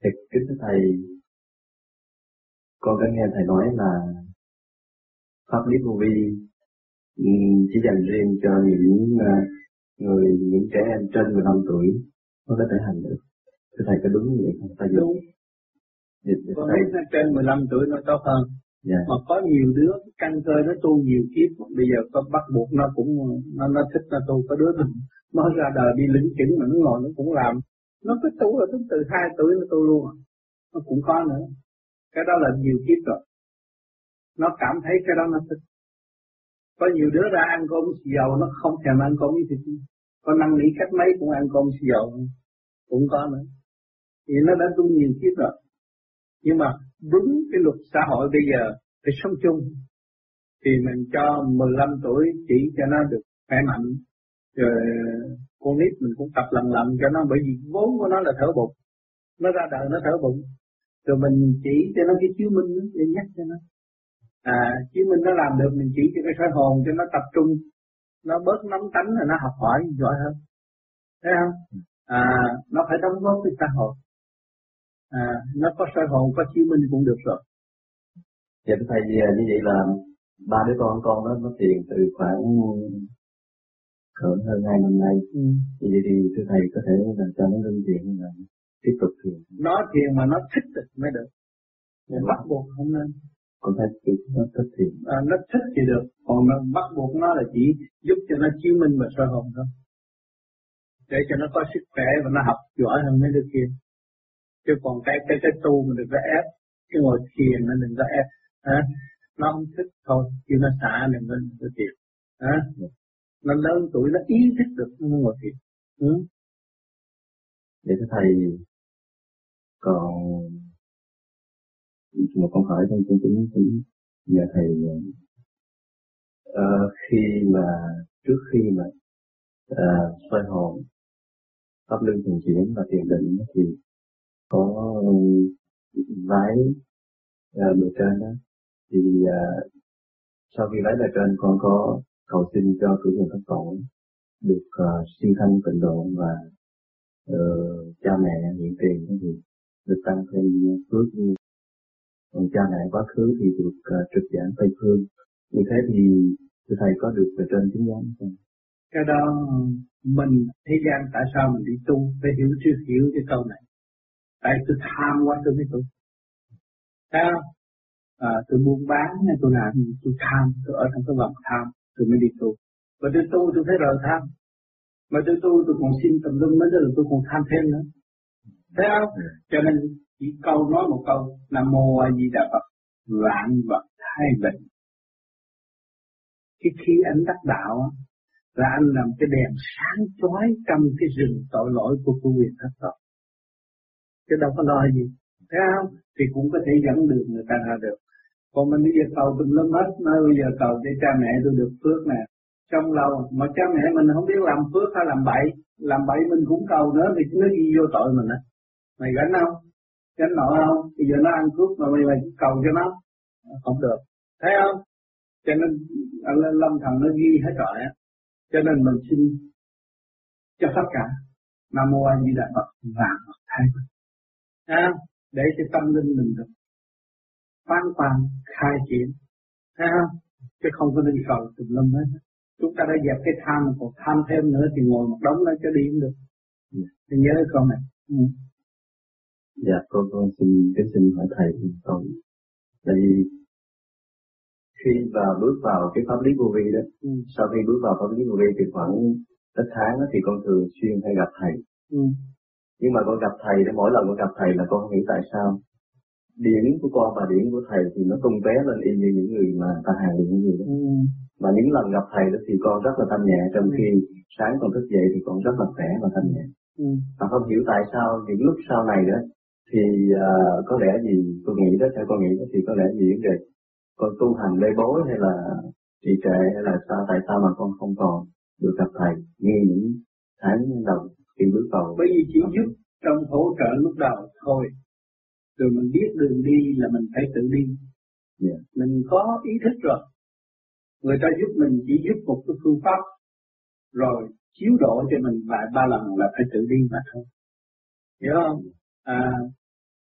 Thì kính thưa thầy, con có nghe thầy nói là pháp lý vô vi chỉ dành riêng cho những trẻ em trên 15 tuổi mới có thể hành được. Thưa thầy có đúng như vậy không? Đúng. Con biết nó trên 15 tuổi nó tốt hơn. Yeah. Mà có nhiều đứa căn cơ nó tu nhiều kiếp, bây giờ có bắt buộc nó cũng nó thích nó tu. Có đứa nó ra đời đi lĩnh chỉnh mà nó ngồi nó cũng làm. Nó cứ tu là từ 2 tuổi nó tu luôn. Nó cũng có nữa. Cái đó là nhiều kiếp rồi. Nó cảm thấy cái đó nó thích. Có nhiều đứa ra ăn cơm xì dầu nó không thèm ăn cơm với thịt. Có năng lý cách mấy cũng ăn cơm xì dầu. Cũng có nữa. Thì nó đã tu nhiều kiếp rồi. Nhưng mà đúng cái luật xã hội bây giờ phải sống chung. Thì mình cho 15 tuổi chỉ cho nó được khỏe mạnh. Rồi con nít mình cũng tập lần cho nó, bởi vì vốn của nó là thở bụng. Nó ra đời nó thở bụng. Rồi mình chỉ cho nó cái chiếu minh để nhắc cho nó. Chiếu minh nó làm được, mình chỉ cho cái soi hồn cho nó tập trung. Nó bớt nóng tánh là nó học hỏi giỏi hơn. Thấy không? Nó phải đóng góp với xã hội. Nó có soi hồn, có chiếu minh cũng được rồi. Dạ thưa thầy, như vậy là 3 đứa con nó thiền từ khoảng hơn 2 năm nay. Vậy thì thưa thầy có thể là cho nó ngưng thiền là tiếp tục thiền. Nó thiền mà nó thích mới được. Bắt buộc không nên. Con thấy nó thích thiền. Nó thích thì được, còn nó bắt buộc nó là chỉ giúp cho nó chiếu minh và soi hồn thôi. Để cho nó có sức khỏe và nó học giỏi hơn mấy đứa kia. Chứ còn cái tu mình đừng có ép, cái ngồi thiền nó đừng có ép. Nó không thích thôi, chứ nó xả đừng có thiền. Nó lớn tuổi nó ý thức được nó ngồi thiền. Vậy thưa thầy, còn một câu hỏi trong chúng nhờ thầy, trước khi mà soi hồn, pháp luân thường chuyển và thiền định thì có vái bề trên đó, thì sau khi vái bề trên con có cầu xin cho cửu nguồn thất tổ được siêu thanh tịnh độ và cha mẹ hiện tiền thì được tăng thêm phước, như còn cha mẹ quá khứ thì được trực giảng Tây Phương. Như thế thì thưa thầy có được bề trên chứng giám không? Cái đó mình thế gian tại sao mình đi tu phải hiểu cái câu này. Tại tôi tham quá tôi mới tu. Thấy không? Tôi buôn bán hay tôi làm gì tôi tham, tôi ở trong cái vòng tham tôi mới đi tu. Và tôi tu tôi phải rời tham. Mà tôi tu tôi còn xin tùm lum mới được, tôi còn tham thêm nữa. Thấy không? Cho nên chỉ câu nói một câu Nam Mô A Di Đà Phật, vạn vật thay bình. Khi anh đắc đạo là anh làm cái đèn sáng chói trong cái rừng tội lỗi của quyền thất tội. Chứ đâu có lo gì. Thấy không? Thì cũng có thể dẫn đường người ta ra được. Còn mình bây giờ cầu tùm lum hết, nói bây giờ cầu cho cha mẹ tôi được phước nè. Trong lâu mà cha mẹ mình không biết làm phước hay làm bậy mình cũng cầu nữa thì nó ghi vô tội mình á. Mày gánh không? Gánh nợ không? Bây giờ nó ăn cướp mà mày cầu cho nó không được. Thấy không? Cho nên lâm thần nó ghi hết rồi á. Cho nên mình xin cho tất cả Nam Mô A Di Đà Phật vạn vật thay bình. Để cho tâm linh mình được phán quan khai triển. Thấy không? Chứ không có nên cầu tùm lum hết. Chúng ta đã dẹp cái tham, còn tham thêm nữa thì ngồi một đống đó cho đi cũng được. Thì nhớ con này. Dạ, con xin hỏi thầy con. Tại vì khi bước vào cái pháp lý vô vi đó, sau khi bước vào pháp lý vô vi thì khoảng ít tháng đó, thì con thường xuyên hay gặp thầy. Nhưng mà con gặp thầy, mỗi lần con gặp thầy là con không hiểu tại sao điển của con và điển của thầy thì nó tung tóe lên y như những người mà ta hàng điển gì đó. Mà những lần gặp thầy đó thì con rất là thanh nhẹ, trong khi sáng con thức dậy thì con rất là khỏe và thanh nhẹ. Mà không hiểu tại sao những lúc sau này đó thì có lẽ gì tôi nghĩ đó, theo con nghĩ đó thì có lẽ gì vấn đề con tu hành lê bối hay là trì trệ hay là sao, tại sao mà con không còn được gặp thầy như những tháng đầu khi bước vào. Bởi vì chỉ giúp trong hỗ trợ lúc đầu thôi. Rồi mình biết đường đi là mình phải tự đi. Mình có ý thức rồi. Người ta giúp mình chỉ giúp một cái phương pháp. Rồi chiếu độ cho mình vài ba lần là phải tự đi mà thôi. Hiểu không?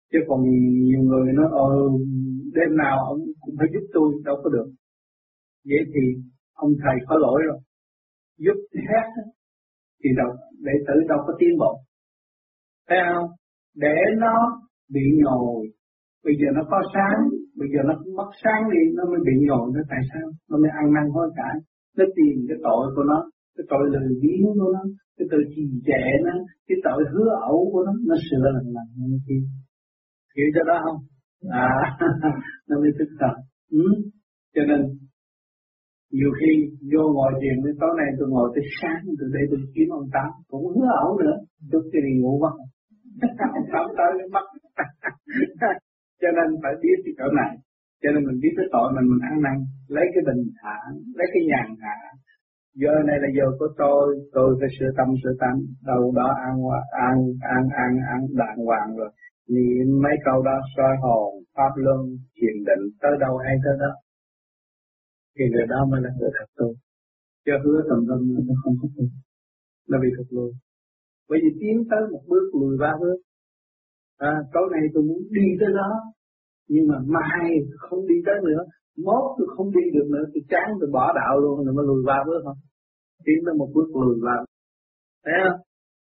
Chứ còn nhiều người nói đêm nào ông cũng phải giúp tôi, đâu có được. Vậy thì ông thầy có lỗi rồi. Giúp hết thì đệ tử đâu có tiến bộ. Thấy không? Để nó bị nhồi, bây giờ nó có sáng, bây giờ nó mất sáng đi, nó mới bị nhồi. Nó tại sao? Nó mới ăn năn hối cải. Nó tìm cái tội của nó, cái tội lười biếng của nó, cái tội trì trệ nó, cái tội hứa ẩu của nó sửa lần như kia. Hiểu cho đó không? Nó mới tức thật. Cho nên nhiều khi vô ngồi thiền với tối nay tôi ngồi tới sáng, tôi để tôi kiếm ông Tám, cũng hứa ẩu nữa, chút thì ngủ mất. Ông Tám tới cái mắt. Cho nên phải biết cái chỗ này. Cho nên mình biết cái tội mình ăn năn, lấy cái bình thản, lấy cái nhàn hạ. Giờ này là giờ của tôi phải sửa tâm sửa tánh, đâu đó ăn đàng hoàng rồi. Niệm mấy câu đó soi hồn, pháp luân, thiền định, tới đâu hay tới đó. Thì người đó mới là người thật tu. Cho hứa tầm tâm nó không có tu, nó bị thụt lùi. Bởi vì tiến tới một bước lùi ba bước. Tối nay tôi muốn đi tới đó, nhưng mà mai không đi tới nữa, mốt tôi không đi được nữa, tôi chán tôi bỏ đạo luôn, rồi mới lùi ba bước không? Tiến tới một bước lùi ba. Thấy không?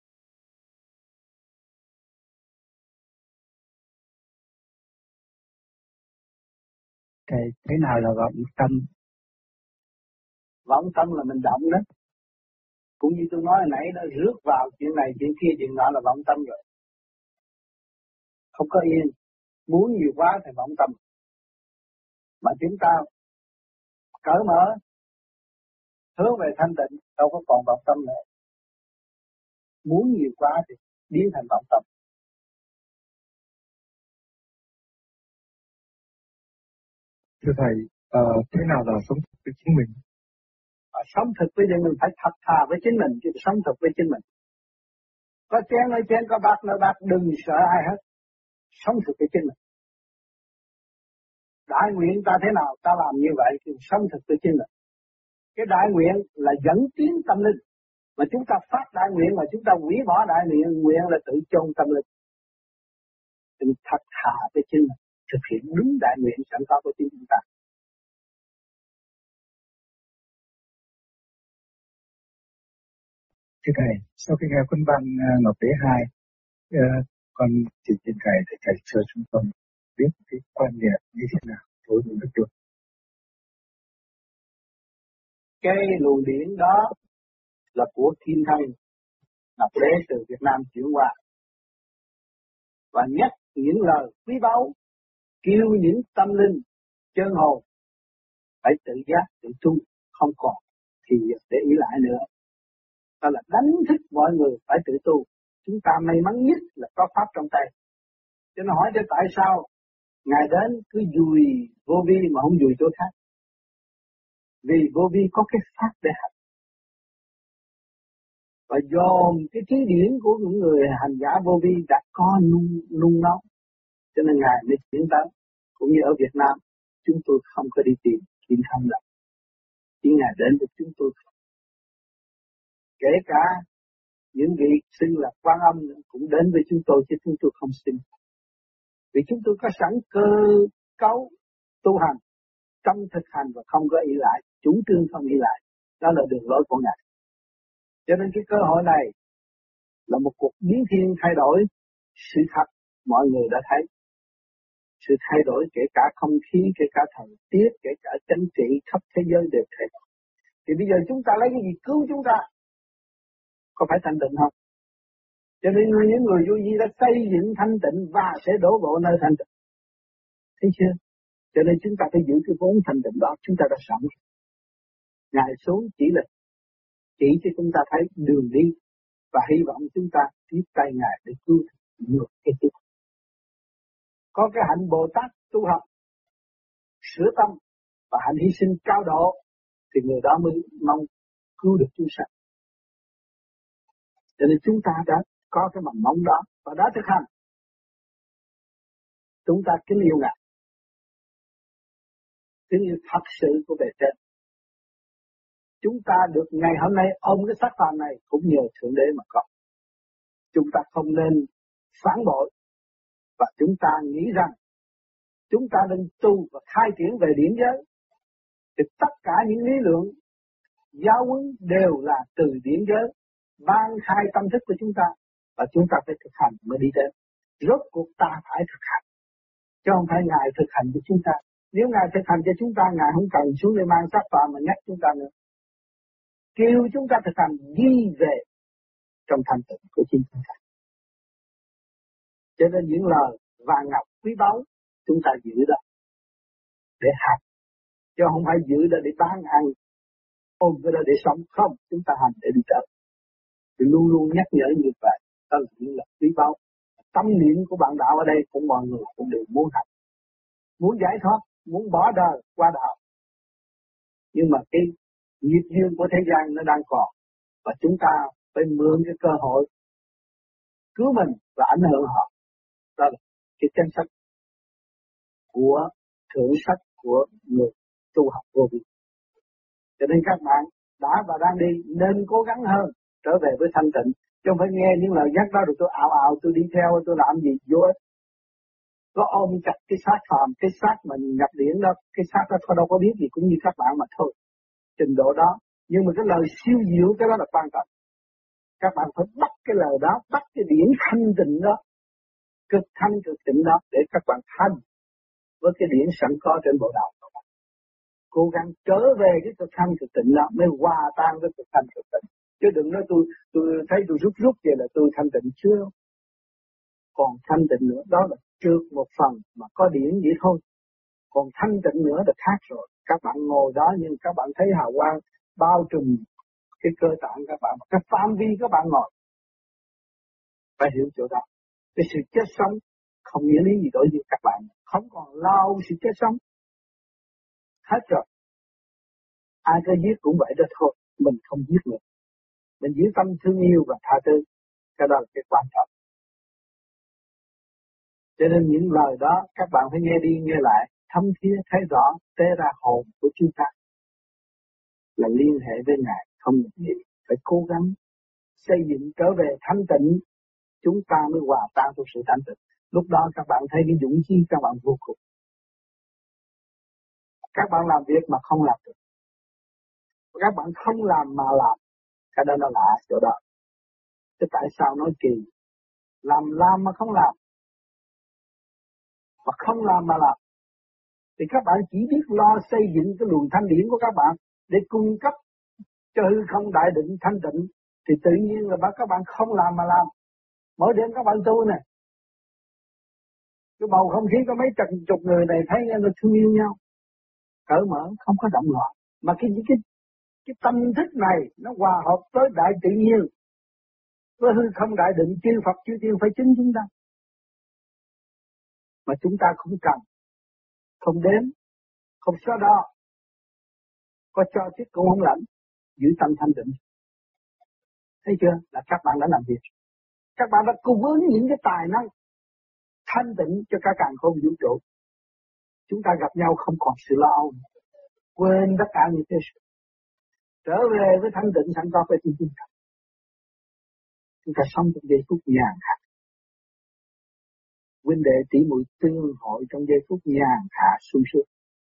Thế nào là vọng tâm? Vọng tâm là mình động đó. Cũng như tôi nói hồi nãy đó, rước vào chuyện này chuyện kia chuyện nọ là vọng tâm rồi. Không có yên, muốn nhiều quá thì vọng tâm. Mà chúng ta cởi mở, hướng về thanh tịnh, đâu có còn vọng tâm nữa. Muốn nhiều quá thì biến thành vọng tâm. Thưa Thầy, thế nào là sống thực với chính mình? Sống thực với mình phải thật thà với chính mình, chứ sống thực với chính mình. Có chén nói chén, có bát nói bát, đừng sợ ai hết. Sống thực với chính mình. Đại nguyện ta thế nào, ta làm như vậy thì sống thực với chính mình. Cái đại nguyện là dẫn tiến tâm linh. Mà chúng ta phát đại nguyện mà chúng ta hủy bỏ đại nguyện là tự chôn tâm linh. Mình thật thà với chính mình, thực hiện đúng đại nguyện sẵn có của chính chúng ta. Thưa Thầy, sau khi nghe cuốn băng Ngọc Đế 2, con chỉ trình Thầy để Thầy cho chúng con biết cái quan niệm như thế nào đối với đức luật. Cái luồng điển đó là của Thiên Thanh Ngọc Đế từ Việt Nam chuyển qua. Và nhắc những lời quý báu, kêu những tâm linh chân hồn phải tự giác, tự tu, không còn thì để ý lại nữa. Đó là đánh thức mọi người phải tự tu. Chúng ta may mắn nhất là có pháp trong tay. Cho nó hỏi cho tại sao Ngài đến cứ dùi vô vi mà không dùi chỗ khác. Vì vô vi có cái pháp để hành. Và dồn cái trí điển của những người hành giả vô vi đã có nung nóng. Cho nên Ngài mới chuyển tới. Cũng như ở Việt Nam, chúng tôi không có đi tìm Thiên Thanh đâu. Chỉ Ngài đến với chúng tôi. Kể cả những vị xưng là Quan Âm cũng đến với chúng tôi chứ chúng tôi không xưng. Vì chúng tôi có sẵn cơ cấu tu hành, trong thực hành và không có ý lại, chủ trương không ý lại. Đó là đường lối của Ngài. Cho nên cái cơ hội này là một cuộc biến thiên thay đổi sự thật mọi người đã thấy. Sự thay đổi kể cả không khí, kể cả thời tiết, kể cả chính trị khắp thế giới đều thay đổi. Thì bây giờ chúng ta lấy cái gì cứu chúng ta? Có phải thanh tịnh không? Cho nên những người vô vi đã xây dựng thanh tịnh và sẽ đổ bộ nơi thanh tịnh. Thấy chưa? Cho nên chúng ta phải giữ cái vốn thanh tịnh đó, chúng ta đã sẵn. Ngài xuống chỉ cho chúng ta thấy đường đi và hy vọng chúng ta tiếp tay Ngài để cứu ngược cái tiếp. Có cái hạnh Bồ Tát tu học, sửa tâm và hạnh hy sinh cao độ thì người đó mới mong cứu được chúng sanh. Cho nên chúng ta đã có cái mầm móng đó và đã thực hành. Chúng ta kính yêu Ngài, kính yêu thật sự của bề trên. Chúng ta được ngày hôm nay ôm cái xác phàm này cũng nhờ Thượng Đế mà có. Chúng ta không nên phản bội Và chúng ta nghĩ rằng chúng ta nên tu và khai triển về điển giới. Thì tất cả những lý luận giáo huấn đều là từ điển giới ban khai tâm thức của chúng ta, và chúng ta phải thực hành mới đi đến. Rốt cuộc ta phải thực hành, chứ không phải Ngài thực hành cho chúng ta. Nếu Ngài thực hành cho chúng ta, Ngài không cần xuống để mang xác phạm mà nhắc chúng ta nữa. Kêu chúng ta thực hành đi về trong thanh tịnh của chính chúng ta. Cho nên những lời vàng ngọc quý báu chúng ta giữ đó để học, chứ không phải giữ đó để bán ăn, ôm cái đó để sống. Không, chúng ta hành để đi tới. Thì luôn luôn nhắc nhở như vậy. Đó là những lời quý báu. Tâm niệm của bạn đạo ở đây cũng mọi người cũng đều muốn hành, muốn giải thoát, muốn bỏ đời qua đạo. Nhưng mà cái nghiệp duyên của thế gian nó đang còn, và chúng ta phải mượn cái cơ hội cứu mình và ảnh hưởng họ. Đó là cái chân sách của thượng sách của người tu học vô vi. Cho nên các bạn đã và đang đi nên cố gắng hơn trở về với thanh tịnh, chứ không phải nghe những lời nhắc đó rồi tôi ảo ảo tôi đi theo tôi làm gì vô ích. Có ôm chặt cái xác phàm, cái xác mình nhập điển đó, cái xác đó thôi đâu có biết gì, cũng như các bạn mà thôi. Trình độ đó, nhưng mà cái lời siêu diệu cái đó là quan trọng. Các bạn phải bắt cái lời đó, bắt cái điển thanh tịnh đó, cực thanh cực tịnh đó để các bạn thanh với cái điển sẵn có trên bộ đạo của bạn. Cố gắng trở về cái cực thanh cực tịnh đó mới hòa tan với cực thanh cực tịnh. Chứ đừng nói tôi thấy tôi rút vậy là tôi thanh tịnh chưa. Còn thanh tịnh nữa đó là trượt một phần mà có điển vậy thôi. Còn thanh tịnh nữa là khác rồi. Các bạn ngồi đó nhưng các bạn thấy hào quang bao trùm cái cơ tạng các bạn, cái phạm vi các bạn ngồi. Phải hiểu chỗ đó. Cái sự chết sống không nghĩa lý gì đối với các bạn. Không còn lo sự chết sống. Hết rồi. Ai có giết cũng vậy đó thôi. Mình không giết nữa. Mình giữ tâm thương yêu và tha thứ. Cái đó là cái quan trọng. Cho nên những lời đó các bạn phải nghe đi nghe lại, thấm thía thấy rõ, tế ra hồn của chúng ta là liên hệ với Ngài, không được gì. Phải cố gắng xây dựng trở về thanh tịnh, chúng ta mới hòa tan trong sự thanh tịnh. Lúc đó các bạn thấy cái dũng khí các bạn vô cùng. Các bạn làm việc mà không làm được, các bạn không làm mà làm, cái đó nó lạ chỗ đó. Thế tại sao nói kỳ? Làm mà không làm, mà không làm mà làm, thì các bạn chỉ biết lo xây dựng cái luồng thanh điển của các bạn để cung cấp cho hư không đại định thanh tịnh, thì tự nhiên là các bạn không làm mà làm. Mỗi đêm các bạn tu nè, cái bầu không khí có mấy chục người này thấy nó thương yêu nhau, cởi mở, không có động loạn, mà cái tâm thức này nó hòa hợp với đại tự nhiên, với hư không đại định, chư Phật chư Tiên phải chứng chúng ta, mà chúng ta không cần, không đếm, không so đo, có cho chứ cũng không lãnh, giữ tâm thanh tịnh. Thấy chưa? Là các bạn đã làm việc. Các bạn đã cung ứng những cái tài năng thanh tịnh cho cả càn khôn vũ trụ. Chúng ta gặp nhau không còn sự lo âu, quên tất cả những cái sự, trở về với thanh tịnh sẵn có với chúng ta. Chúng ta sống trong giây phút nhàn hạ. Huynh đệ tỷ muội tương hội trong giây phút nhàn hạ sung sướng.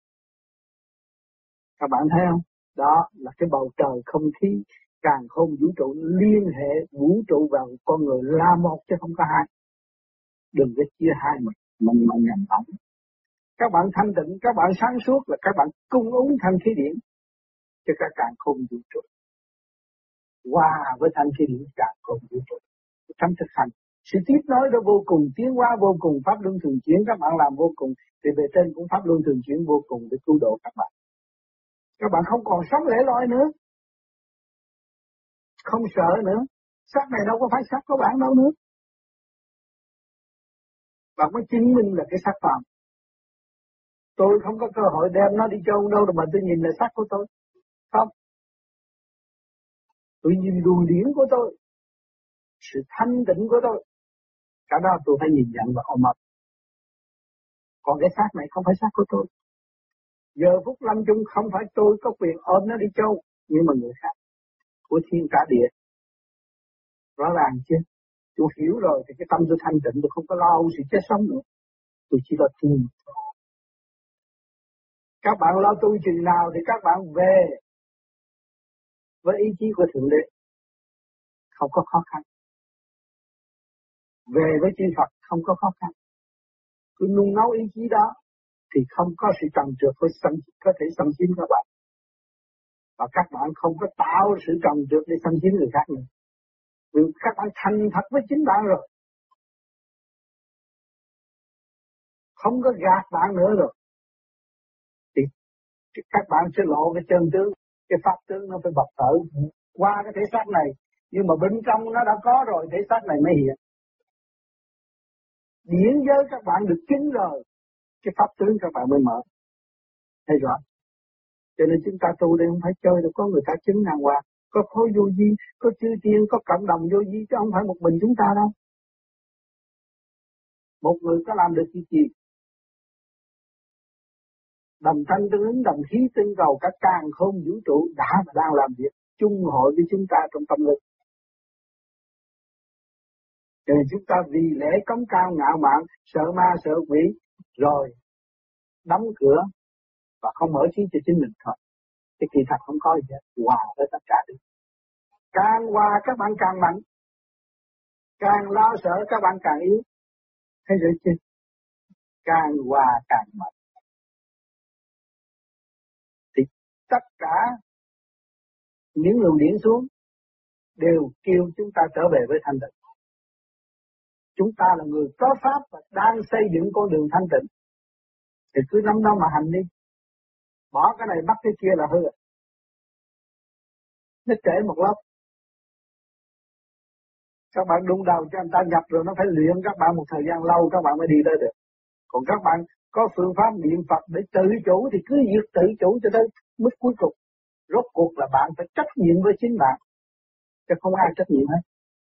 Các bạn thấy không? Đó là cái bầu trời không khí càn khôn vũ trụ liên hệ vũ trụ vào con người là một chứ không có hai. Đừng có chia hai mình mà nhầm lẫn. Các bạn thanh tịnh, các bạn sáng suốt là các bạn cung ứng thanh khí điển cho cả càn khôn vũ trụ. Hòa với thanh khí điển càn khôn vũ trụ. Trong thực hành, sự tiếp nối đó vô cùng, tiến hóa vô cùng, pháp luân thường chuyển các bạn làm vô cùng, thì về trên cũng pháp luân thường chuyển vô cùng để cứu độ các bạn. Các bạn không còn sống lẻ loi nữa, không sợ nữa. Xác này đâu có phải xác của bạn đâu nữa. Bạn mới chứng minh là cái xác phàm. Tôi không có cơ hội đem nó đi chôn đâu mà tôi nhìn là xác của tôi. Không. Tôi nhìn luồng điển của tôi, sự thanh tịnh của tôi. Cả đó tôi phải nhìn nhận và ôm ấp. Còn cái xác này không phải xác của tôi. Giờ phút lâm chung không phải tôi có quyền ôm nó đi chôn, nhưng mà người khác của thiên cả địa. Rõ ràng chứ. Tôi hiểu rồi thì cái tâm tôi thanh tịnh, tôi không có lo âu sự chết sống nữa. Tôi chỉ lo tu. Các bạn lo tu chừng nào thì các bạn về với ý chí của Thượng Đế. Không có khó khăn. Về với chư Phật không có khó khăn. Cứ nung nấu ý chí đó thì không có sự trần trượt có thể xâm chiếm các bạn. Và các bạn không có tạo sự trần trượt để xâm chiếm người khác nữa. Vì các bạn thành thật với chính bạn rồi. Không có gạt bạn nữa rồi. Thì các bạn sẽ lộ cái chân tướng, cái pháp tướng nó phải bộc lộ qua cái thể xác này. Nhưng mà bên trong nó đã có rồi, thể xác này mới hiện. Điển giới các bạn được chứng rồi, cái pháp tướng các bạn mới mở. Thấy rõ. Cho nên chúng ta tu đây không phải chơi đâu, có người ta chứng đàng hoàng, có khối vô vi, có chư tiên, có cộng đồng vô vi, chứ không phải một mình chúng ta đâu. Một người có làm được gì? Đồng thanh tương ứng, đồng khí tương cầu, cả càn khôn vũ trụ đã và đang làm việc chung hội với chúng ta trong tâm linh. Cho nên chúng ta vì lẽ cống cao ngạo mạn, sợ ma sợ quỷ, rồi đóng cửa và không mở trí cho chính mình thôi. Cái kỳ thật không có gì, hòa với tất cả đi. Càng hòa các bạn càng mạnh, càng lo sợ các bạn càng yếu. Thấy rồi chứ? Càng hòa càng mạnh. Thì tất cả những luồng điển xuống đều kêu chúng ta trở về với thanh tịnh. Chúng ta là người có pháp và đang xây dựng con đường thanh tịnh. Thì cứ nắm nó mà hành đi. Bỏ cái này bắt cái kia là hư. Nó trễ một lớp. Các bạn đụng đầu cho anh ta nhập rồi nó phải luyện các bạn một thời gian lâu các bạn mới đi tới được. Còn các bạn có phương pháp niệm Phật để tự chủ thì cứ việc tự chủ cho tới mức cuối cùng. Rốt cuộc là bạn phải trách nhiệm với chính bạn. Chứ không ai trách nhiệm hết.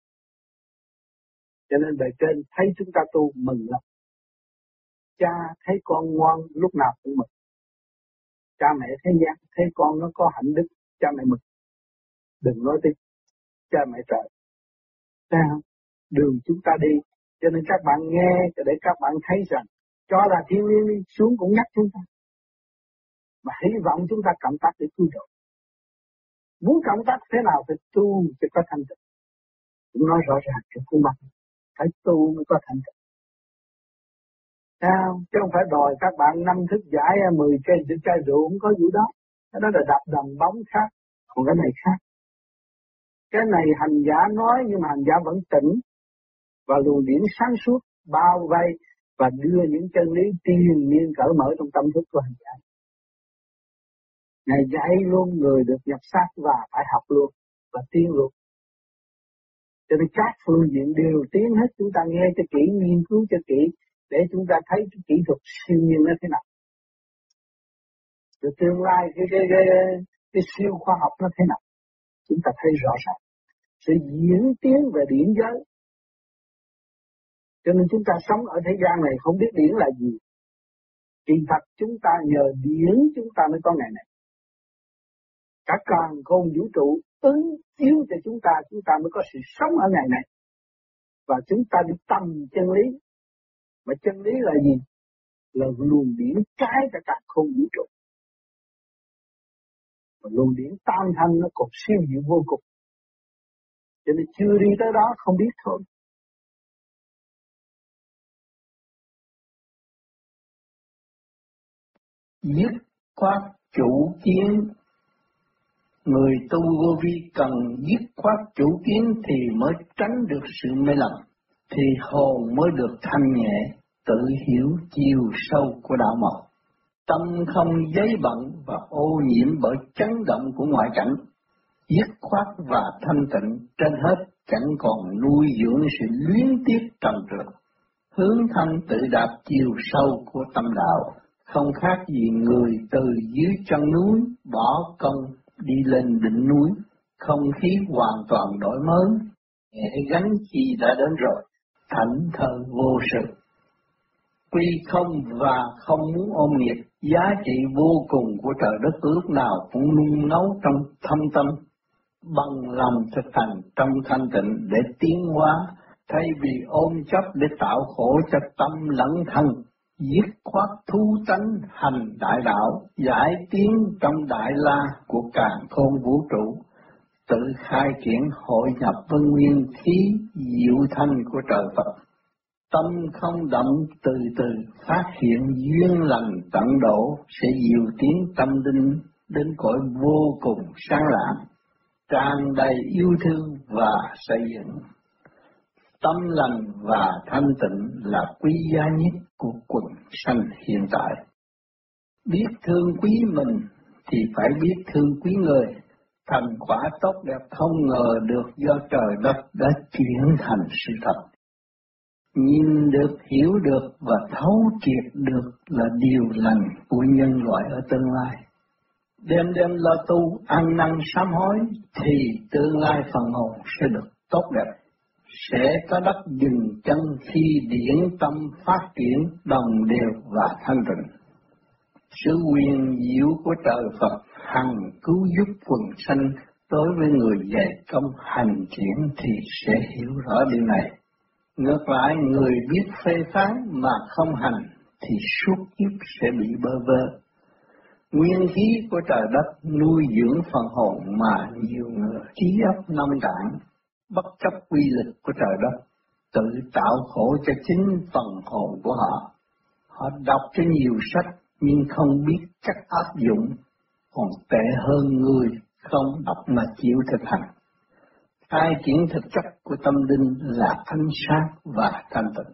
Cho nên bề trên thấy chúng ta tu mừng lắm. Cha thấy con ngoan lúc nào cũng mừng. Cha mẹ thấy gian thấy con nó có hạnh đức, cha mẹ mừng. Đừng nói tới cha mẹ trời. Thấy không? Đường chúng ta đi. Cho nên các bạn nghe để các bạn thấy rằng cho là thiên liêng đi xuống cũng nhắc chúng ta. Mà hy vọng chúng ta cộng tác để tu độ. Muốn cộng tác thế nào phải tu cho có thanh tịnh. Cũng nói rõ ràng cho khuôn mặt. Phải tu mới có thanh tịnh. Sao? Chứ không phải đòi các bạn 5 thức giải 10 chai rượu không có gì đó. Cái đó là đập đầm bóng khác. Còn cái này khác. Cái này hành giả nói nhưng mà hành giả vẫn tỉnh. Và luồng điển sáng suốt bao vây và đưa những chân lý tiên niên cởi mở trong tâm thức của hành giả. Ngài dạy luôn người được nhập xác và phải học luôn và tiến luôn. Cho nên các phương diện đều tiến hết, chúng ta nghe cho kỹ, nghiên cứu cho kỹ để chúng ta thấy cái kỹ thuật siêu nhiên nó thế nào. Rồi tương lai cái siêu khoa học nó thế nào. Chúng ta thấy rõ ràng. Sự diễn tiến về điển giới. Cho nên chúng ta sống ở thế gian này không biết điển là gì. Kỳ thật chúng ta nhờ điển chúng ta mới có ngày này. Cả càn khôn vũ trụ ứng chiếu cho chúng ta mới có sự sống ở ngày này. Và chúng ta đi tầm chân lý. Mà chân lý là gì? Là luồng điển trái cả càn khôn vũ trụ. Và luồng điển tam thanh nó còn siêu diệu vô cùng. Cho nên chưa đi tới đó không biết thôi. Dứt khoát chủ kiến. Người tu vô vi cần dứt khoát chủ kiến thì mới tránh được sự mê lầm, thì hồn mới được thanh nhẹ, tự hiểu chiều sâu của đạo màu. Tâm không giấy bận và ô nhiễm bởi chấn động của ngoại cảnh. Dứt khoát và thanh tịnh trên hết chẳng còn nuôi dưỡng sự luyến tiếc trần trượt. Hướng thanh tự đạt chiều sâu của tâm đạo, không khác gì người từ dưới chân núi bỏ công đi lên đỉnh núi, không khí hoàn toàn đổi mới, nhẹ gánh chi đã đến rồi, thảnh thơi vô sự. Quy không và không muốn ôm nghiệp, giá trị vô cùng của trời đất lúc nào cũng nung nấu trong thâm tâm, bằng lòng thực hành trong thanh tịnh để tiến hóa Thay vì ôm chấp để tạo khổ cho tâm lẫn thân, dứt khoát thu tánh hành đại đạo, giải tiến trong đại la của càn khôn vũ trụ, tự khai triển hội nhập với nguyên khí diệu thanh của trời Phật. Tâm không động từ từ phát hiện duyên lành tận độ sẽ diệu tiến tâm linh đến cõi vô cùng sáng lạng, tràn đầy yêu thương và xây dựng. Tâm lành và thanh tịnh là quý giá nhất của quần sanh hiện tại. Biết thương quý mình thì phải biết thương quý người. Thành quả tốt đẹp không ngờ được do trời đất đã chuyển thành sự thật. Nhìn được, hiểu được và thấu triệt được là điều lành của nhân loại ở tương lai. Đêm đêm lo tu, ăn năn sám hối thì tương lai phần hồn sẽ được tốt đẹp. Sẽ có đất dừng chân khi điển tâm phát triển đồng đều và thanh tịnh. Sự quyền diệu của trời Phật hằng cứu giúp quần sanh đối với người dày công hành triển thì sẽ hiểu rõ điều này. Ngược lại, người biết phê phán mà không hành thì suốt kiếp sẽ bị bơ vơ. Nguyên khí của trời đất nuôi dưỡng phần hồn mà nhiều người trí óc nông cạn, bất chấp quy lực của trời đất, tự tạo khổ cho chính phần hồn của họ. Họ đọc cho nhiều sách nhưng không biết cách áp dụng, còn tệ hơn người không đọc mà chịu thực hành. Khai triển thực chất của tâm linh là ánh sáng và thanh tịnh.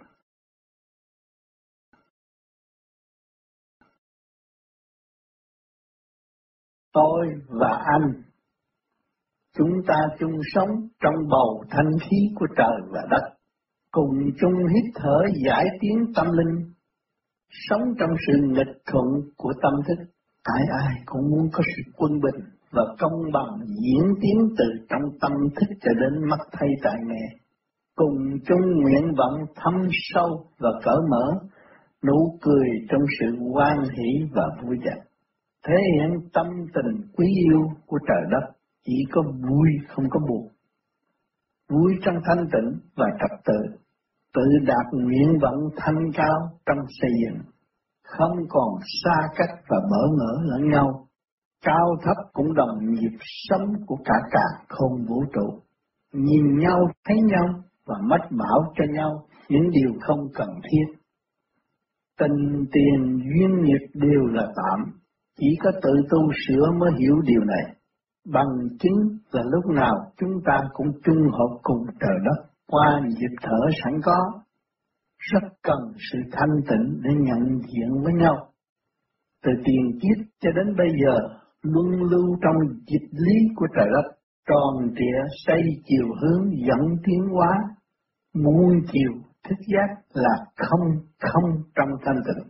Tôi và anh, chúng ta chung sống trong bầu thanh khí của trời và đất, cùng chung hít thở giải tiến tâm linh, sống trong sự nghịch thuận của tâm thức. Ai cũng muốn có sự quân bình và công bằng diễn tiến từ trong tâm thức cho đến mắt thấy tai nghe. Cùng chung nguyện vọng thâm sâu và cởi mở, nụ cười trong sự hoan hỷ và vui vẻ. Thể hiện tâm tình quý yêu của trời đất, chỉ có vui không có buồn. Vui trong thanh tịnh và trật tự đạt nguyện vọng thanh cao trong xây dựng. Không còn xa cách và bỡ ngỡ lẫn nhau, cao thấp cũng đồng nhịp sống của cả càn khôn vũ trụ. Nhìn nhau, thấy nhau và mách bảo cho nhau những điều không cần thiết. Tình tiền duyên nghiệp đều là tạm, chỉ có tự tu sửa mới hiểu điều này. Bằng chứng là lúc nào chúng ta cũng chung hợp cùng trời đất qua nhịp thở sẵn có. Rất cần sự thanh tịnh để nhận diện với nhau. Từ tiền kiếp cho đến bây giờ, luân lưu trong dịch lý của trời đất, tròn trịa xây chiều hướng dẫn tiến hóa, muôn chiều thức giác là không trong thanh tịnh.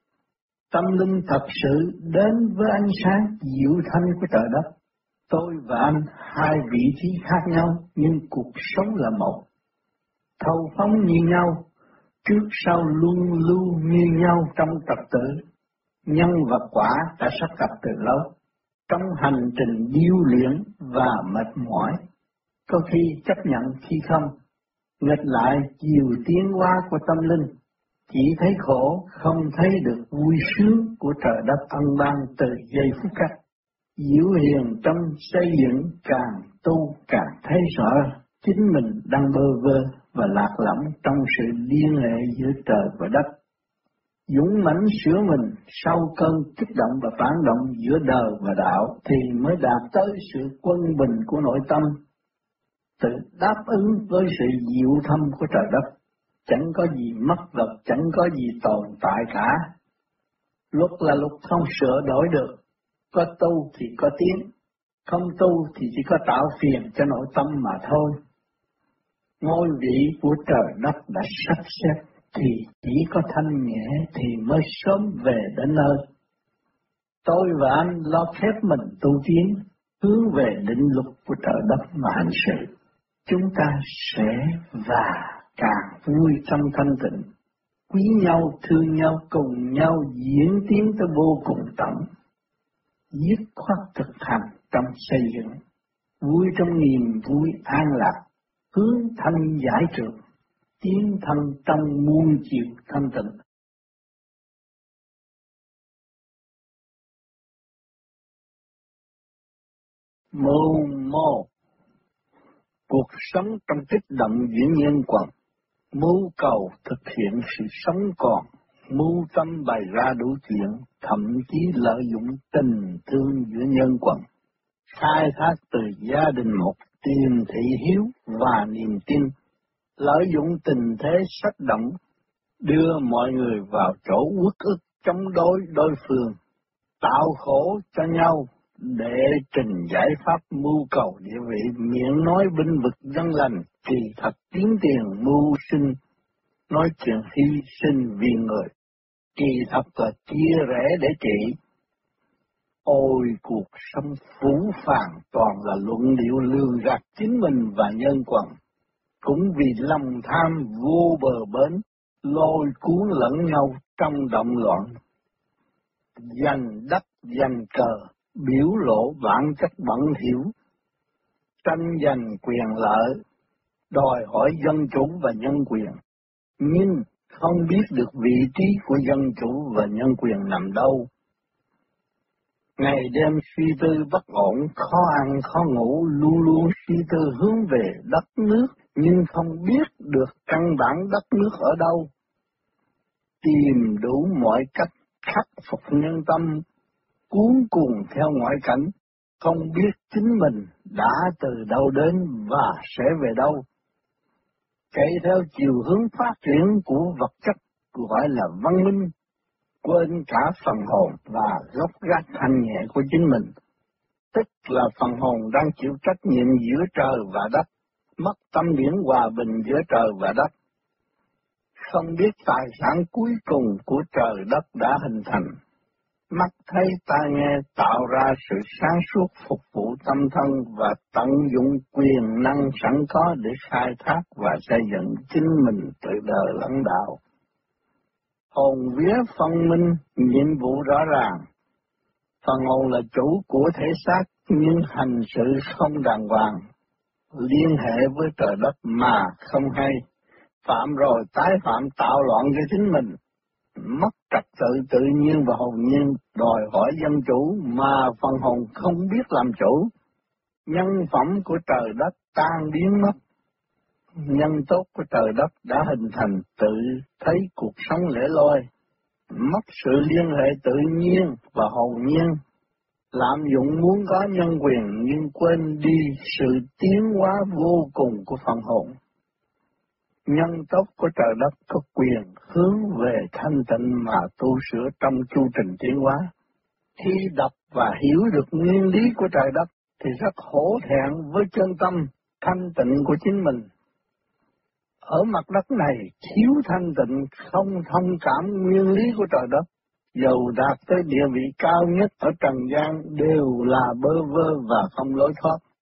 Tâm linh thật sự đến với ánh sáng diệu thanh của trời đất. Tôi và anh hai vị trí khác nhau nhưng cuộc sống là một. Thâu phóng như nhau, trước sau luân lưu như nhau trong trật tự. Nhân và quả đã sắp gặp từ lâu. Trong hành trình điêu luyện và mệt mỏi, có khi chấp nhận khi không. Nghịch lại chiều tiến hóa của tâm linh, chỉ thấy khổ không thấy được vui sướng của trời đất ân ban từ giây phút khắc. Diệu hiền trong xây dựng càng tu càng thấy rõ chính mình đang bơ vơ và lạc lõng trong sự liên hệ giữa trời và đất. Dũng mãnh sửa mình sau cơn kích động và phản động giữa đời và đạo thì mới đạt tới sự quân bình của nội tâm, tự đáp ứng với sự diệu thâm của trời đất. Chẳng có gì mất vật, chẳng có gì tồn tại cả. Luật là luật không sửa đổi được, có tu thì có tiến, không tu thì chỉ có tạo phiền cho nội tâm mà thôi. Ngôi vị của trời đất đã sắp xếp thì chỉ có thanh nhẹ thì mới sớm về đến nơi. Tôi và anh lo khép mình tu tiến, hướng về định luật của trời đất mà hành sự. Chúng ta sẽ và càng vui trong thanh tịnh, quý nhau, thương nhau, cùng nhau diễn tiến tới vô cùng tận. Dứt khoát thực hành trong xây dựng, vui trong niềm vui an lạc, hướng thanh giải trường, tiến thân trong muôn chiều thanh tịnh. Mô cuộc sống trong kích động diễn nhân quần, mưu cầu thực hiện sự sống còn, mưu tâm bày ra đủ chuyện, thậm chí lợi dụng tình thương giữa nhân quần, khai thác từ gia đình một tiền thị hiếu và niềm tin, lợi dụng tình thế sách động, đưa mọi người vào chỗ uất ức chống đối phương, tạo khổ cho nhau để trình giải pháp mưu cầu địa vị, miệng nói binh vực dân lành, kỳ thật kiếm tiền mưu sinh, nói chuyện hy sinh vì người, kỳ thật là chia rẽ để trị. Ôi cuộc sống phũ phàng toàn là luận điệu lường gạt chính mình và nhân quần, cũng vì lòng tham vô bờ bến, lôi cuốn lẫn nhau trong động loạn. Giành đất giành cờ, biểu lộ bản chất bẩn thỉu, tranh giành quyền lợi, đòi hỏi dân chủ và nhân quyền, nhưng không biết được vị trí của dân chủ và nhân quyền nằm đâu. Ngày đêm suy tư bất ổn, khó ăn khó ngủ, luôn luôn suy tư hướng về đất nước, nhưng không biết được căn bản đất nước ở đâu. Tìm đủ mọi cách khắc phục nhân tâm, cuốn cuồng theo ngoại cảnh, không biết chính mình đã từ đâu đến và sẽ về đâu. Chạy theo chiều hướng phát triển của vật chất gọi là văn minh, quên cả phần hồn và gốc gác thanh nhẹ của chính mình, tức là phần hồn đang chịu trách nhiệm giữa trời và đất, mất tâm điển hòa bình giữa trời và đất. Không biết tài sản cuối cùng của trời đất đã hình thành, mắt thấy tai nghe tạo ra sự sáng suốt phục vụ tâm thân và tận dụng quyền năng sẵn có để khai thác và xây dựng chính mình từ đời lẫn đạo. Hồn vía phân minh, nhiệm vụ rõ ràng. Phần hồn là chủ của thể xác nhưng hành sự không đàng hoàng, liên hệ với trời đất mà không hay. Phạm rồi tái phạm tạo loạn cho chính mình, mất trật tự nhiên và hồn nhiên, đòi hỏi dân chủ mà phần hồn không biết làm chủ. Nhân phẩm của trời đất tan biến mất. Nhân tốt của trời đất đã hình thành tự thấy cuộc sống lẻ loi, mất sự liên hệ tự nhiên và hồn nhiên, lạm dụng muốn có nhân quyền nhưng quên đi sự tiến hóa vô cùng của phần hồn. Nhân tốt của trời đất có quyền hướng về thanh tịnh mà tu sửa trong chu trình tiến hóa. Khi đọc và hiểu được nguyên lý của trời đất thì rất hổ thẹn với chân tâm thanh tịnh của chính mình. Ở mặt đất này thiếu thanh tịnh, không thông cảm nguyên lý của trời đất, dầu đạt tới địa vị cao nhất ở trần gian đều là bơ vơ và không lối thoát.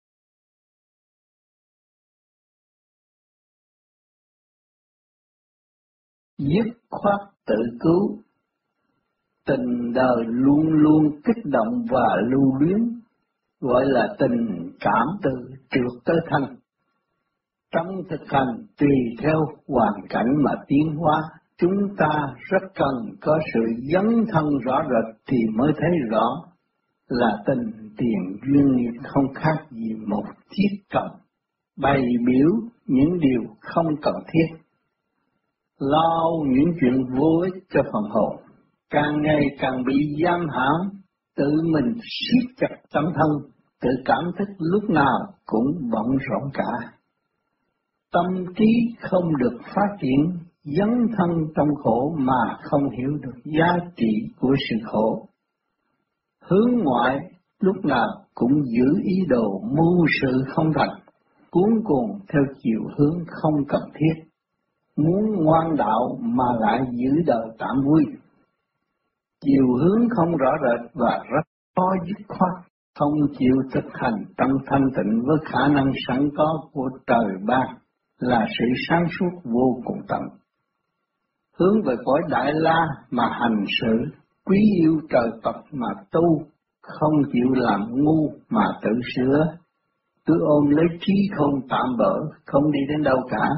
Dứt khoát tự cứu. Tình đời luôn luôn kích động và lưu luyến, gọi là tình cảm từ trượt tới thanh. Trong thực hành tùy theo hoàn cảnh mà tiến hóa, chúng ta rất cần có sự dấn thân rõ rệt thì mới thấy rõ là tình tiền duyên nghiệp không khác gì một chiếc còng, bày biểu những điều không cần thiết, lo những chuyện vô ích cho phần hồn, càng ngày càng bị giam hãm, tự mình siết chặt tâm thân, tự cảm thức lúc nào cũng bận rộn cả. Tâm trí không được phát triển, dấn thân trong khổ mà không hiểu được giá trị của sự khổ. Hướng ngoại lúc nào cũng giữ ý đồ mưu sự không thành, cuốn cuồng theo chiều hướng không cần thiết, muốn ngoan đạo mà lại giữ đời tạm vui. Chiều hướng không rõ rệt và rất khó dứt khoát, không chịu thực hành trong thanh tịnh với khả năng sẵn có của trời ban là sự sáng suốt vô cùng tận. Hướng về cõi Đại La mà hành sự, quý yêu trời Phật mà tu, không chịu làm ngu mà tự sửa, cứ ôm lấy trí không tạm bỡ, không đi đến đâu cả,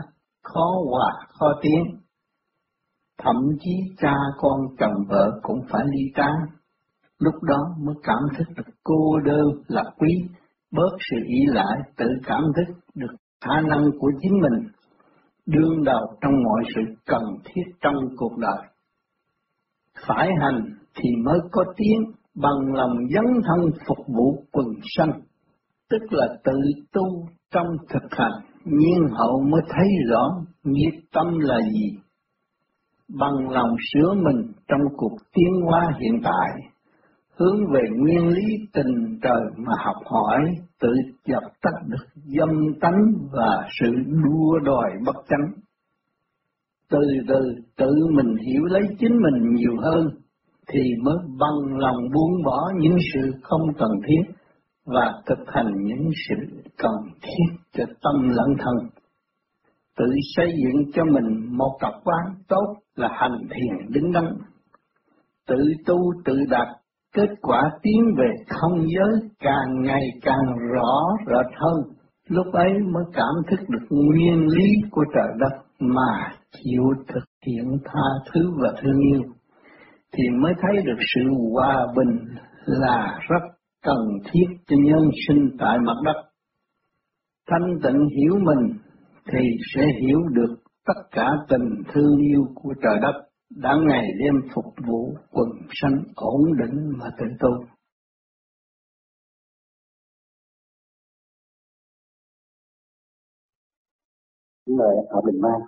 khó hòa khó tiến. Thậm chí cha con chồng vợ cũng phải ly tán. Lúc đó mới cảm thức được cô đơn là quý, bớt sự ỷ lại, tự cảm thức được khả năng của chính mình, đương đầu trong mọi sự cần thiết trong cuộc đời. Phải hành thì mới có tiếng, bằng lòng dấn thân phục vụ quần sanh, tức là tự tu trong thực hành, nhiên hậu mới thấy rõ nhiệt tâm là gì. Bằng lòng sửa mình trong cuộc tiến hóa hiện tại, hướng về nguyên lý tình trời mà học hỏi, tự dập tắt được dâm tánh và sự đua đòi bất chánh. Từ từ tự mình hiểu lấy chính mình nhiều hơn, thì mới bằng lòng buông bỏ những sự không cần thiết và thực hành những sự cần thiết cho tâm lẫn thân. Tự xây dựng cho mình một tập quán tốt là hành thiền đứng đắn. Tự tu tự đạt, kết quả tiến về không giới càng ngày càng rõ rệt hơn. Lúc ấy mới cảm thức được nguyên lý của trời đất mà chịu thực hiện tha thứ và thương yêu, thì mới thấy được sự hòa bình là rất cần thiết cho nhân sinh tại mặt đất. Thanh tịnh hiểu mình thì sẽ hiểu được tất cả tình thương yêu của trời đất đã ngày đêm phục vụ quần sanh ổn định mà tự tu. Người ở Bình Mai.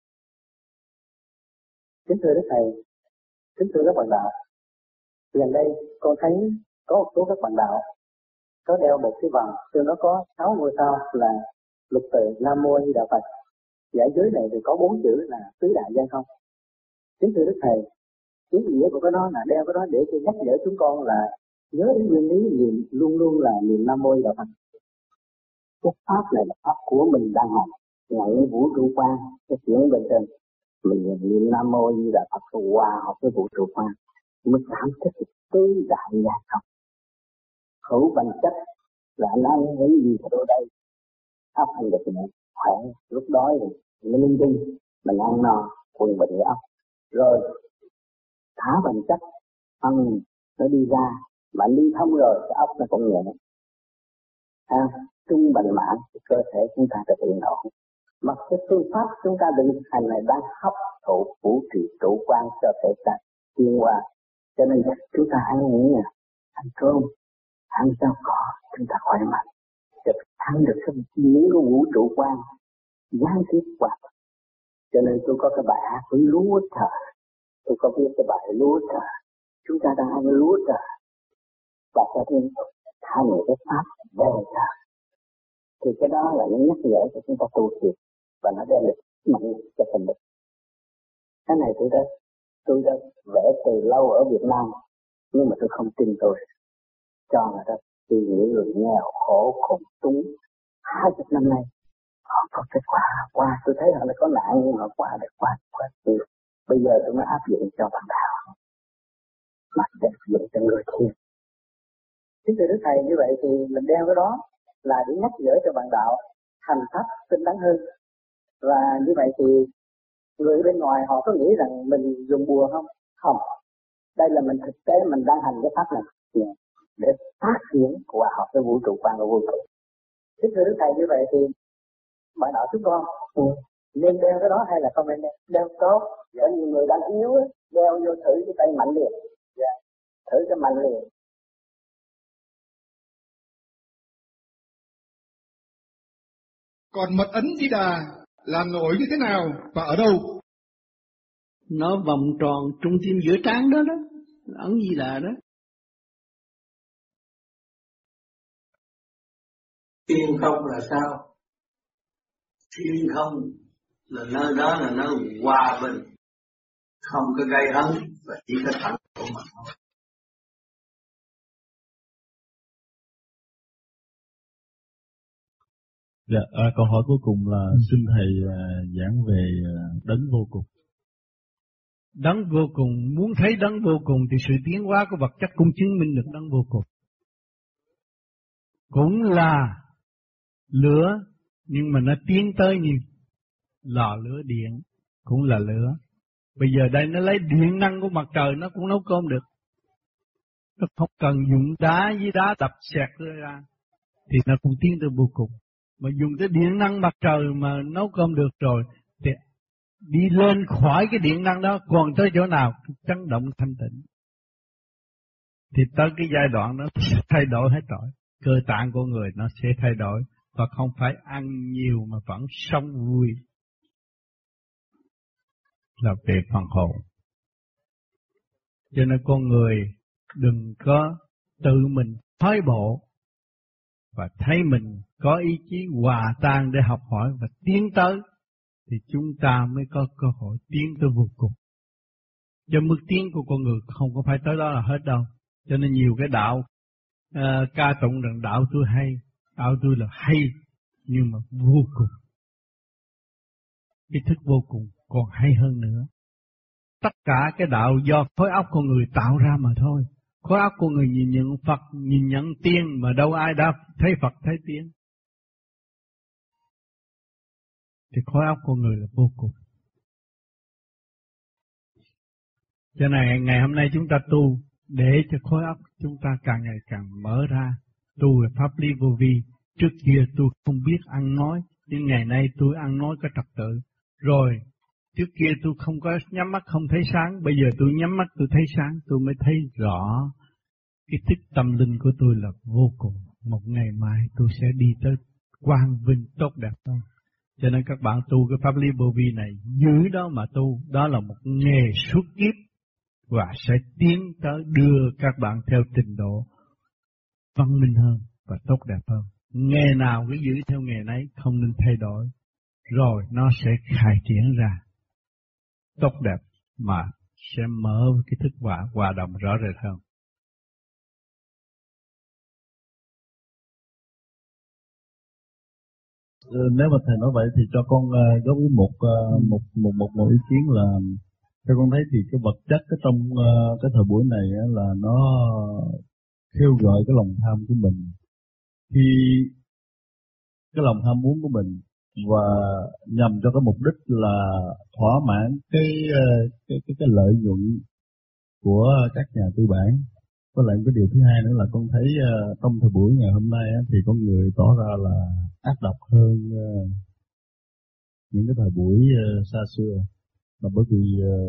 Kính thưa Đức Thầy, kính thưa các bạn đạo, gần đây con thấy có một số các bạn đạo có đeo một cái vòng, trên đó có 6 ngôi sao là lục tự Nam Mô Di Đà Phật. Giải giới này thì có 4 chữ là tứ đại gian không. Kính thưa Đức Thầy, ý nghĩa của cái đó là đeo cái đó để cho nhắc nhở chúng con là nhớ đến nguyên lý niệm, luôn luôn là niệm Nam Mô Di Đà Phật. Cái pháp này là pháp của mình đang học, ngạy vũ trụ quan, cái chuyện bên trên. Mình niệm Nam Mô Di Đà Phật hòa hợp với vũ trụ quan, mới cảm thức tứ đại gian không. Khẩu bằng chất là anh ăn những gì ở đây, ấp hành được mình khỏe, lúc đói thì mình linh tinh, mình ăn no, quần bệnh ấp, rồi thả bằng chất, ăn nó đi ra, mà đi thông rồi cái ấp nó cũng nhẹ. Trung bình mãn cơ thể chúng ta thực hiện ổn. Mà cái phương pháp chúng ta định hành này đang hấp thụ vũ trụ chủ quan cho thể ta tiến hóa. Cho nên chúng ta hãy nghĩ là ăn cơm, ăn rau cỏ, chúng ta khỏe mạnh. Để ăn được những cái vũ trụ quan gián tiếp qua. Cho nên tôi có cái bài hát với lúa trời. Tôi có biết cái bài lúa trời. Chúng ta đang ăn lúa trời. Và cho nên thay đổi cái pháp đề trời. Thì cái đó là những nhắc nhở cho chúng ta tu thiền và nó đem được mạnh cho tình mình. Cái này tôi đã vẽ từ lâu ở Việt Nam, nhưng mà tôi không tin tôi cho người ta tìm những người nghèo khổ khủng túng 20 năm nay họ có kết quả qua. Tôi thấy họ đã có nạn nhưng họ qua được qua. Bây giờ tôi mới áp dụng cho bạn đạo mà để áp dụng cho người thiền. Chính từ Đức Thầy như vậy thì mình đeo cái đó là để nhắc nhở cho bạn đạo hành pháp tinh tấn hơn. Và như vậy thì người bên ngoài họ có nghĩ rằng mình dùng bùa không? Không. Đây là mình thực tế mình đang hành cái pháp này để phát triển hòa hợp với vũ trụ quan và vũ trụ. Chính từ Đức Thầy như vậy thì bạn đạo chúng con nên đeo cái đó hay là không nên đeo? Đeo tốt. Để nhiều người đang yếu đeo vô thử cái tay mạnh liền. Thử cái mạnh liền. Còn mật ấn Di Đà làm nổi như thế nào và ở đâu? Nó vòng tròn trung tim giữa trán đó đó, ấn Di Đà đó. Thiên không là sao? Thiên không là nơi đó là nơi hòa bình, không có gây hấn và chỉ có thẳng của mình thôi. Dạ, câu hỏi cuối cùng là xin thầy giảng về đấng vô cùng. Đấng vô cùng, muốn thấy đấng vô cùng thì sự tiến hóa của vật chất cũng chứng minh được đấng vô cùng. Cũng là lửa nhưng mà nó tiến tới nhiều. lò lửa điện cũng là lửa. Bây giờ đây nó lấy điện năng của mặt trời nó cũng nấu cơm được. Nó không cần dùng đá với đá đập xẹt ra thì nó cũng tiến tới vô cùng. Mà dùng cái điện năng mặt trời mà nấu cơm được rồi thì đi lên khỏi cái điện năng đó còn tới chỗ nào chấn động thanh tịnh. Thì tới cái giai đoạn đó thay đổi hết rồi. Cơ tạng của người nó sẽ thay đổi và không phải ăn nhiều mà vẫn sống vui. Là về phần hồn. Cho nên con người đừng có tự mình thoái bộ và thấy mình có ý chí hòa tan để học hỏi và tiến tới thì chúng ta mới có cơ hội tiến tới vô cùng. Cho mức tiến của con người không có phải tới đó là hết đâu. Cho nên nhiều cái đạo ca tụng rằng đạo tôi hay, đạo tôi là hay nhưng mà vô cùng. Cái thức vô cùng còn hay hơn nữa. Tất cả cái đạo do khối óc con người tạo ra mà thôi. Khối óc con người nhìn nhận Phật, nhìn nhận tiên mà đâu ai đã thấy Phật thấy tiên. Thì khối óc con người là vô cùng. Cho nên ngày hôm nay chúng ta tu để cho khối óc chúng ta càng ngày càng mở ra. Tu về pháp lý vô vi. Trước kia tôi không biết ăn nói, nhưng ngày nay tôi ăn nói có trật tự. Rồi trước kia tôi không có nhắm mắt không thấy sáng, bây giờ tôi nhắm mắt tôi thấy sáng, tôi mới thấy rõ cái thức tâm linh của tôi là vô cùng. Một ngày mai tôi sẽ đi tới quang vinh tốt đẹp hơn. Cho nên các bạn tu cái pháp lý vô vi này, giữ đó mà tu, đó là một nghề suốt kiếp và sẽ tiến tới đưa các bạn theo trình độ văn minh hơn và tốt đẹp hơn. Nghề nào cứ giữ theo nghề nấy, không nên thay đổi, rồi nó sẽ khai triển ra tốt đẹp mà sẽ mở cái thức hòa đồng rõ rệt hơn. Nếu mà thầy nói vậy thì cho con góp ý một ý kiến là theo con thấy thì cái vật chất ở trong cái thời buổi này là nó kêu gọi cái lòng tham của mình. Khi cái lòng ham muốn của mình và nhằm cho cái mục đích là thỏa mãn cái lợi nhuận của các nhà tư bản. Có lại cái điều thứ hai nữa là con thấy trong thời buổi ngày hôm nay thì con người tỏ ra là ác độc hơn những cái thời buổi xa xưa, là bởi vì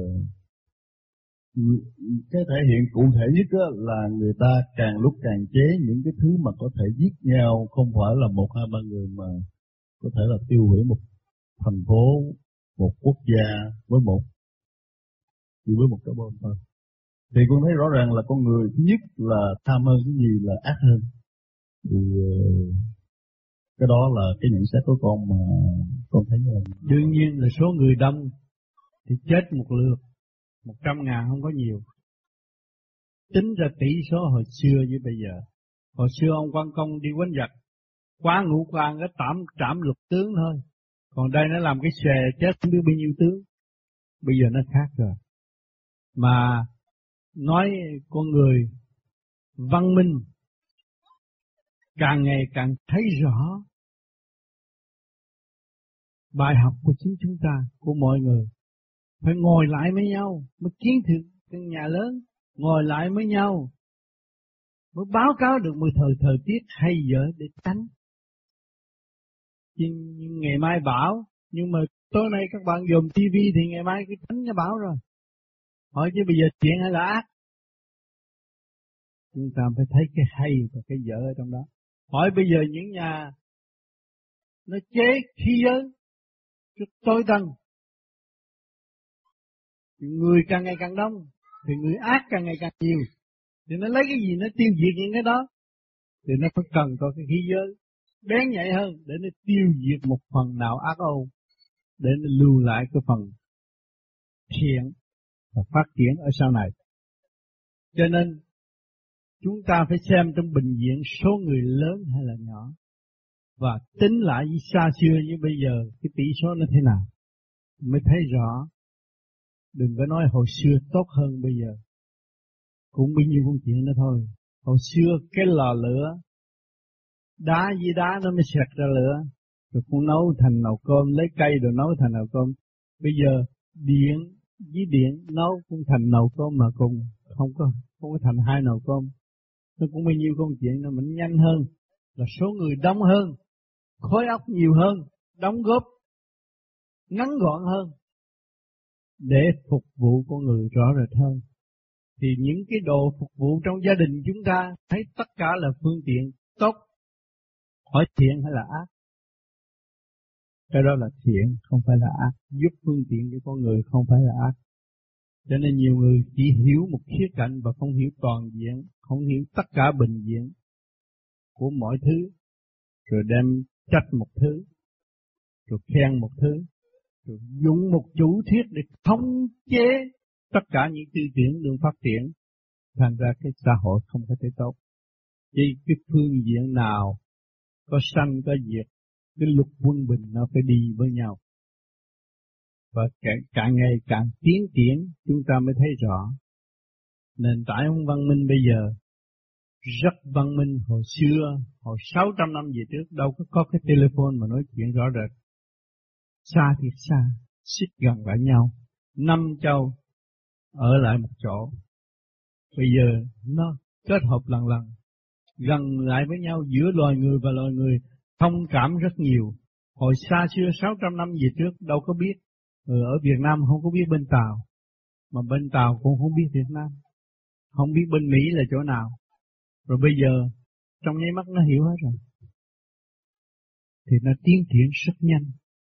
cái thể hiện cụ thể nhất là người ta càng lúc càng chế những cái thứ mà có thể giết nhau, không phải là một hai ba người mà có thể là tiêu hủy một thành phố, một quốc gia với một cái bom thôi. Thì con thấy rõ ràng là con người thứ nhất là tham hơn, cái gì là ác hơn. Thì cái đó là cái nhận xét của con mà con thấy là đương nhiên là số người đông thì chết một lượt 100.000 không có nhiều. Tính ra tỷ số hồi xưa với bây giờ. Hồi xưa ông quan công đi quánh giặc, quá ngũ quan cái trảm lục tướng thôi. Còn đây nó làm cái xòe chết không biết bao nhiêu tướng. Bây giờ nó khác rồi. Mà nói con người văn minh càng ngày càng thấy rõ bài học của chính chúng ta, của mọi người. Phải ngồi lại với nhau mới kiến thức căn nhà lớn, ngồi lại với nhau mới báo cáo được một thời tiết hay dở để tránh. Nhưng ngày mai bão, nhưng mà tối nay các bạn dùng TV thì ngày mai cứ tránh cái bão rồi. Hỏi chứ bây giờ chuyện hay là ác? Chúng ta phải thấy cái hay và cái dở ở trong đó. Hỏi bây giờ những nhà nó chế khí giới rất tối tân, người càng ngày càng đông thì người ác càng ngày càng nhiều, thì nó lấy cái gì nó tiêu diệt những cái đó, thì nó phải cần có cái khí giới bén nhạy hơn để nó tiêu diệt một phần nào ác ôn, để nó lưu lại cái phần thiện và phát triển ở sau này. Cho nên chúng ta phải xem trong bình diện số người lớn hay là nhỏ, và tính lại với xa xưa với bây giờ cái tỷ số nó thế nào mới thấy rõ. Đừng có nói hồi xưa tốt hơn bây giờ, cũng bao nhiêu công chuyện đó thôi. Hồi xưa cái lò lửa, đá với đá nó mới xẹt ra lửa, rồi cũng nấu thành nồi cơm, lấy cây rồi nấu thành nồi cơm. Bây giờ điện với điện nấu cũng thành nồi cơm mà cùng không có thành hai nồi cơm. Nó cũng bao nhiêu công chuyện, nó mình nhanh hơn, là số người đông hơn, khối óc nhiều hơn, đóng góp ngắn gọn hơn để phục vụ con người rõ rệt hơn. Thì những cái đồ phục vụ trong gia đình chúng ta thấy tất cả là phương tiện tốt, hỏi thiện hay là ác? Cái đó là thiện, không phải là ác, giúp phương tiện cho con người, không phải là ác. Cho nên nhiều người chỉ hiểu một khía cạnh và không hiểu toàn diện, không hiểu tất cả bình diện của mọi thứ, rồi đem trách một thứ, rồi khen một thứ, rồi dùng một chủ thuyết để thống chế tất cả những tư tưởng đường phát triển, thành ra cái xã hội không có thể tốt. Chỉ cái phương diện nào có sanh có diệt, cái luật quân bình nó phải đi với nhau. Và càng ngày càng tiến triển chúng ta mới thấy rõ. Nền tảng văn minh bây giờ rất văn minh. Hồi xưa, hồi 600 năm về trước đâu có cái telephone mà nói chuyện rõ rệt. Xa thì xa, xích gần lại nhau, 5 châu ở lại một chỗ. Bây giờ nó kết hợp lần lần, gần lại với nhau giữa loài người và loài người, thông cảm rất nhiều. Hồi xa xưa 600 năm về trước đâu có biết. Ở Việt Nam không có biết bên Tàu, mà bên Tàu cũng không biết Việt Nam, không biết bên Mỹ là chỗ nào. Rồi bây giờ trong nháy mắt nó hiểu hết rồi, thì nó tiến triển rất nhanh,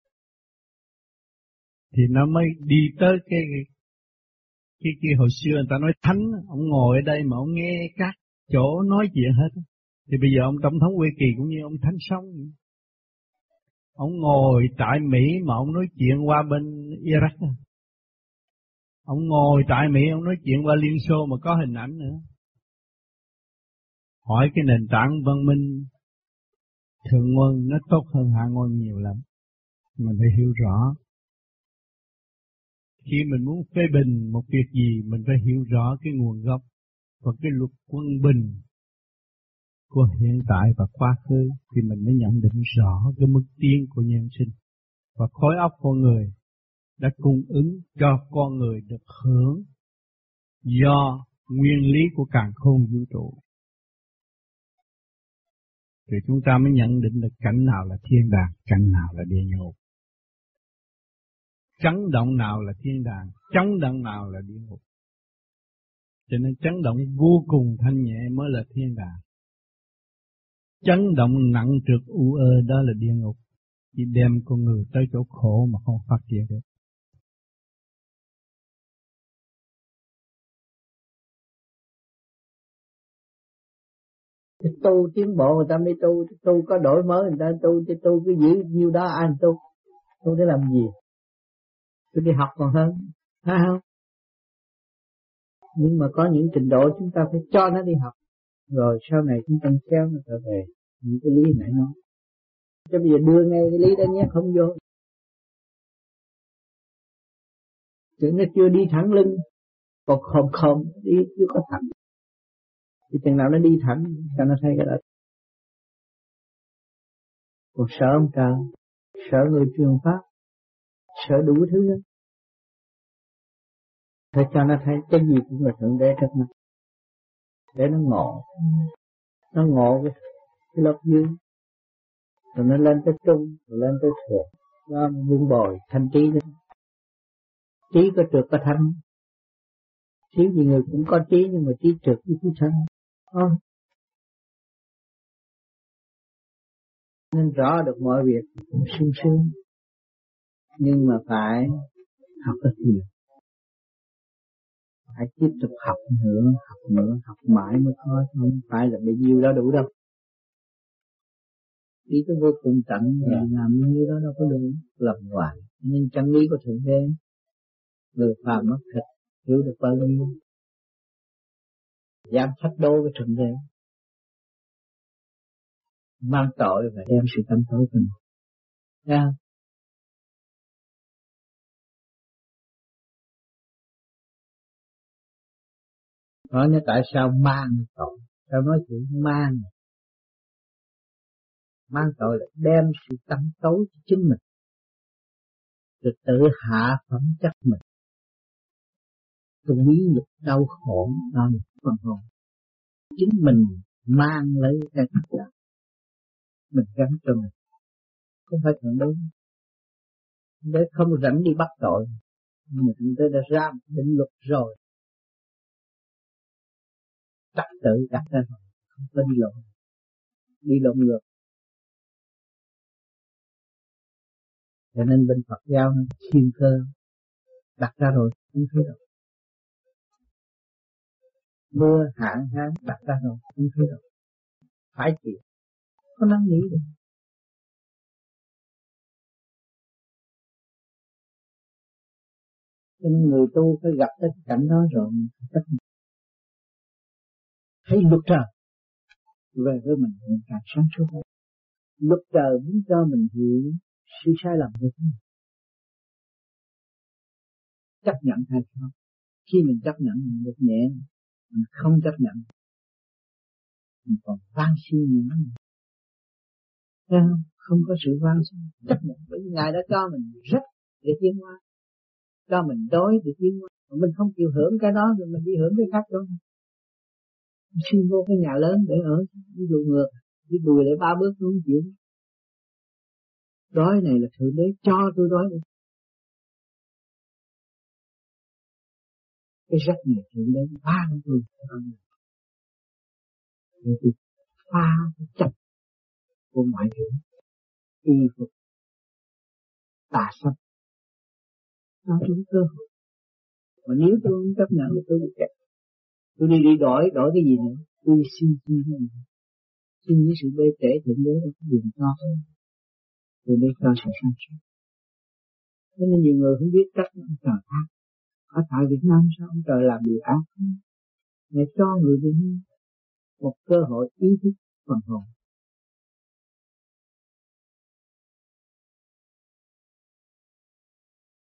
thì nó mới đi tới cái hồi xưa người ta nói thánh, ông ngồi ở đây mà ông nghe các chỗ nói chuyện hết. Thì bây giờ ông Tổng thống Hoa Kỳ cũng như ông Thánh Sống, ông ngồi tại Mỹ mà ông nói chuyện qua bên Iraq, ông ngồi tại Mỹ ông nói chuyện qua Liên Xô mà có hình ảnh nữa. Hỏi cái nền tảng văn minh thượng nguồn nó tốt hơn hạ nguồn nhiều lắm. Mình phải hiểu rõ. Khi mình muốn phê bình một việc gì, mình phải hiểu rõ cái nguồn gốc và cái luật quân bình của hiện tại và quá khứ, thì mình mới nhận định rõ cái mức tiến của nhân sinh. Và khối óc con người đã cung ứng cho con người được hưởng do nguyên lý của càn khôn vũ trụ. Thì chúng ta mới nhận định được cảnh nào là thiên đàng, cảnh nào là địa ngục. Chấn động nào là thiên đàng, chấn động nào là địa ngục. Cho nên chấn động vô cùng thanh nhẹ mới là thiên đàng. Chấn động nặng trược u ơ đó là địa ngục, chỉ đem con người tới chỗ khổ mà không phát triển được. Tu tiến bộ người ta mới tu có đổi mới người ta tu, chứ tu cứ giữ nhiêu đó ai tu để làm gì? Tôi đi học còn hơn, phải không? Nhưng mà có những trình độ chúng ta phải cho nó đi học, rồi sau này chúng ta kéo nó trở về những cái lý nãy nói. Chứ bây giờ đưa ngay cái lý đó nhé, không vô. Chứ nó chưa đi thẳng lưng, còn khom đi chưa có thẳng. Thì chừng nào nó đi thẳng cho nó thấy cái đó. Còn sợ ông trời, sợ người truyền pháp, sợ đủ thứ đó. Phải cho nó thấy cái gì cũng là Thượng Đế trước mặt, để nó ngộ cái lớp dưới, rồi nó lên tới trung, rồi lên tới thượng, nó vun bồi thanh trí đó. Trí có trượt có thanh, trí gì người cũng có trí, nhưng mà trí trượt với trí thanh thôi. Nên rõ được mọi việc cũng sung sướng, nhưng mà phải học rất nhiều. Phải tiếp tục học nữa, học mãi mới có, không phải là bấy nhiêu đó đủ đâu. Ý tôi vô cùng tận, làm như đó đâu có đủ, lầm hoài. Nên chân lý của Thượng Đế, người phàm mất thịt, hiểu được bao nhiêu. Dám thách đố với Thượng Đế, mang tội và đem sự tâm tối của mình. Thấy không? Nói như tại sao mang tội, sao nói chuyện mang. mang tội là đem sự tâm tối cho chính mình, rồi tự hạ phẩm chất mình, tôi quý nhục đau khổ đó là phần hồn. Chính mình mang lấy cái thật là mình gắn cho mình, không phải thượng đế. Để không rảnh đi bắt tội, nhưng mà thượng đế đã ra định luật rồi, trật tự đặt ra rồi, không có đi lộn ngược. Cho nên bên Phật giáo thiên cơ đặt ra rồi, không thấy đâu. Mưa hạn hán đặt ra rồi, không thấy đâu. Phải chịu, có năng nghĩ được. Cho nên người tu phải gặp cái cảnh đó rồi, thấy luật trời về với mình càng sáng suốt. Luật trời muốn cho mình hiểu sự sai lầm của mình. Chấp nhận hay không? Khi mình chấp nhận mình được nhẹ, mình không chấp nhận mình còn van xin nữa. Thấy không? Không có sự van xin, chấp nhận. Bởi vì Ngài đã cho mình rất để tiến hóa, cho mình đói để tiến hóa. Mà mình không chịu hưởng cái đó rồi mình đi hưởng cái khác đó. Xin vô cái nhà lớn để ở, ví dụ ngược, đi đùi lại 3 bước không chịu. Đói này là Thượng Đế cho tôi đói đi. Cái rắc này Thượng Đế ban tôi. Để tôi pha cái chấp của ngoại hình, y phục, tà sắc. Nó đúng cơ hội. Mà nếu tôi không chấp nhận thì tôi bị kẹt. Tôi đi đổi cái gì nữa? Tôi xin những sự bê trễ Thượng Đế nó có quyền cho. Thượng Đế cho sự sáng suốt. Cho nên nhiều người không biết cách ông trời ác. Ở tại Việt Nam sao ông trời làm điều ác? Để cho người Việt Nam một cơ hội ý thức phần hồn.